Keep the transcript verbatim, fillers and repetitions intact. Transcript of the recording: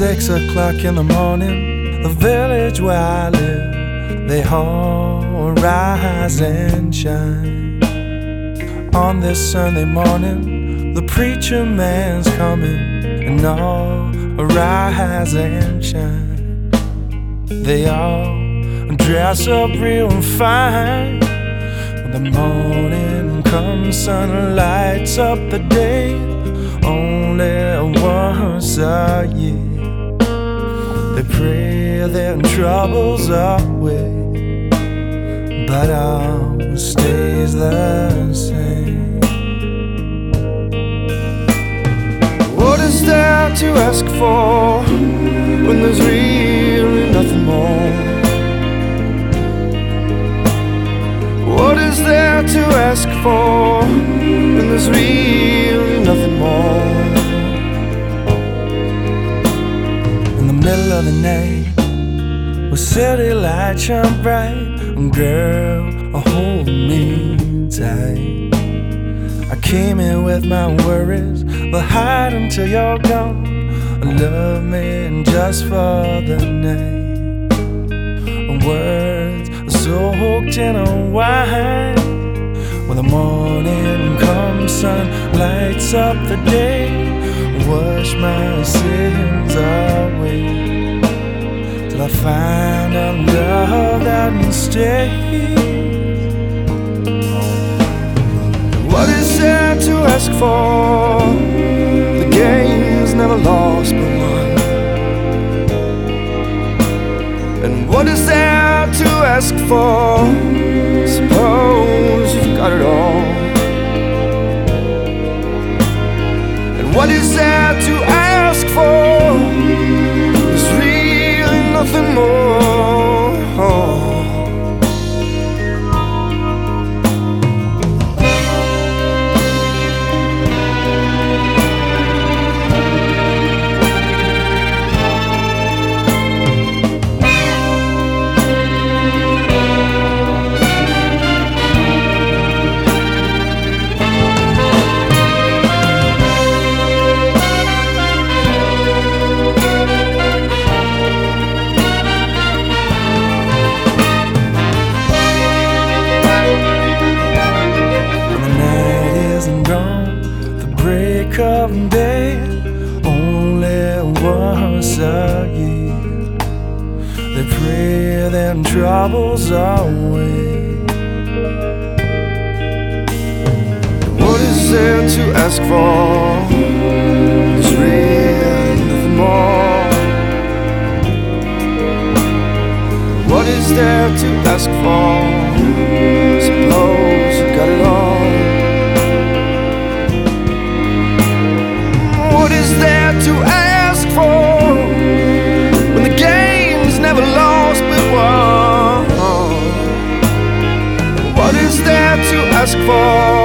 Six o'clock in the morning, the village where I live, they all rise and shine. On this Sunday morning, the preacher man's coming, and all rise and shine. They all dress up real fine. When the morning comes, sun lights up the day, only once a year. They pray their troubles away, but all stays the same. What is there to ask for when there's really nothing more? What is there to ask for when there's really nothing more? In the middle of the night, with city lights shine bright, and girl, hold me tight. I came in with my worries, but hide until you're gone. Love me just for the night. Words soaked in a wine. When the morning comes, sun lights up the day, wash my sins away, till I find a love that stays. What is there to ask for? The game's never lost but won. And what is there to ask for? Suppose you've got it all. And what is there to ask for? There's really nothing more. Break of day, only once a year. They pray their troubles away. What is there to ask for? There's really nothing more. What is there to ask for? Suppose you got it all. What is there to ask for when the game's never lost but won? What is there to ask for?